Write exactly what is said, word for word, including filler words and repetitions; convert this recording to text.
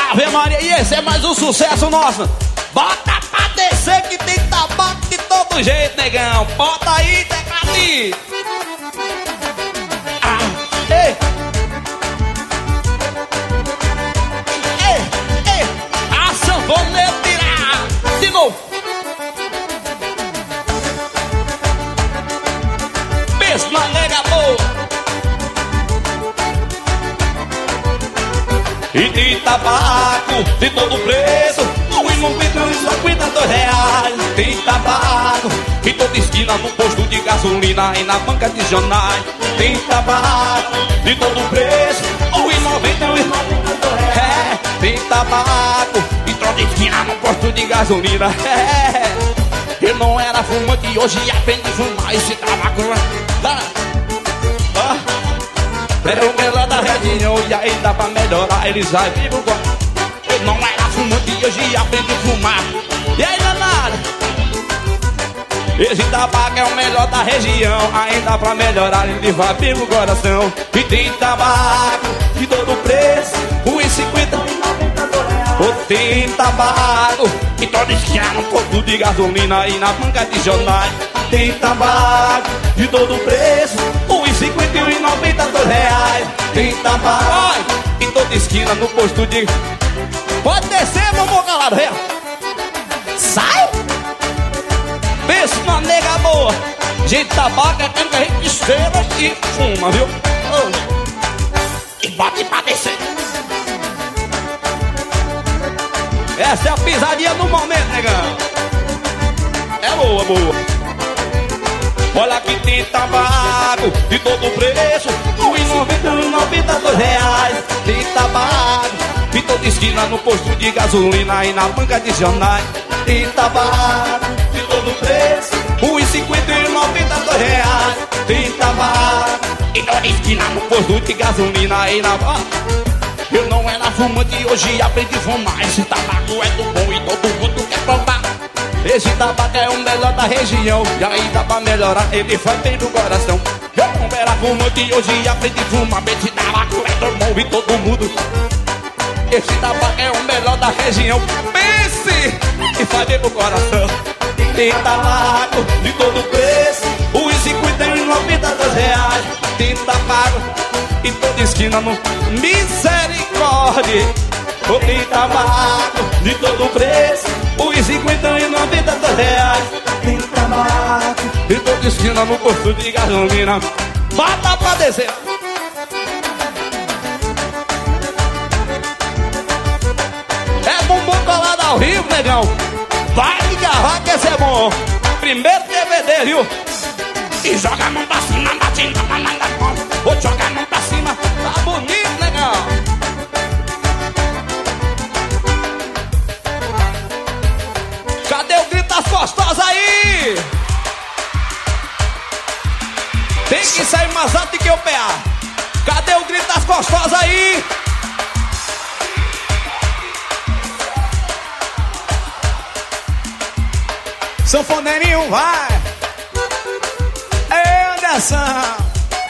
Ave Maria, e esse é mais um sucesso nosso. Bota pra descer que tem tabaco de todo jeito, negão. Bota aí, Tecati. Ah, ei. Ei, ei. A sanfoneira tirar. De novo. Pensa na nega boa. E de tabaco de todo preço, um e noventa e cinquenta e dois reais. Tem tabaco em toda esquina, no posto de gasolina e na banca de jornais. Tem tabaco de todo preço, um e noventa e dois reais. É, tem tabaco em toda esquina, no posto de gasolina. É, eu não era fumante e hoje aprendi a fumar esse tabaco. Ah, ah. Era o melhor da região e aí dá pra melhorar, eles vai vivo agora. Eu não era fumante e hoje aprendi a fumar. E aí, danada? Esse tabaco é o melhor da região, ainda pra melhorar, ele vai vivo o coração. E tem tabaco de todo preço, um e cinquenta e noventa e dois reais. Oh, tem tabaco em toda esquina, no posto de gasolina e na banca de jornais. Tem tabaco de todo preço, um e cinquenta e noventa e dois reais. Tem tabaco em toda esquina, no posto de... Pode descer, mamão calado, ré. Sai! Pensa na nega boa. Gente, tabaco é quando a gente cheira e fuma, viu? Oh. E bate pra descer. Essa é a pisadinha do momento, negão. É boa, boa. Olha que tem tabaco de todo preço, um e noventa e noventa e dois reais. Tem tabaco em toda esquina, no posto de gasolina e na banca de jornais. Tem tabaco de todo preço, um e cinquenta e noventa e dois reais. Tem tabaco em toda esquina, no posto de gasolina e na banca. Eu não era fumante e hoje aprendi a fumar. Esse tabaco é do bom e todo mundo quer provar. Esse tabaco é o melhor da região e aí dá pra melhorar, ele faz bem do coração. Eu não era fumante e hoje aprendi a fumar. Esse tabaco é do bom e todo mundo. Esse tabaco é o melhor da região. Pense e faz bem do coração. Tem tabaco de todo preço, um e cinquenta e noventa e dois reais. Tem tabaco em toda esquina, no misericórdia. Oh, tem tabaco de todo preço, um e cinquenta e noventa e dois reais. Tem tabaco em toda esquina, no posto de gasolina. Bata pra descer. É bumbum colado ao vivo, negão. Vai me agarrar que esse é bom. Primeiro D V D, viu? E joga a mão pra cima, bate na mão da mão. Vou jogar a mão pra cima, tá bonito, negão. Cadê o grito das gostosas aí? Tem que sair mais alto que o P A. Cadê o grito das gostosas aí? Sanfoneirinho, vai! Anderson!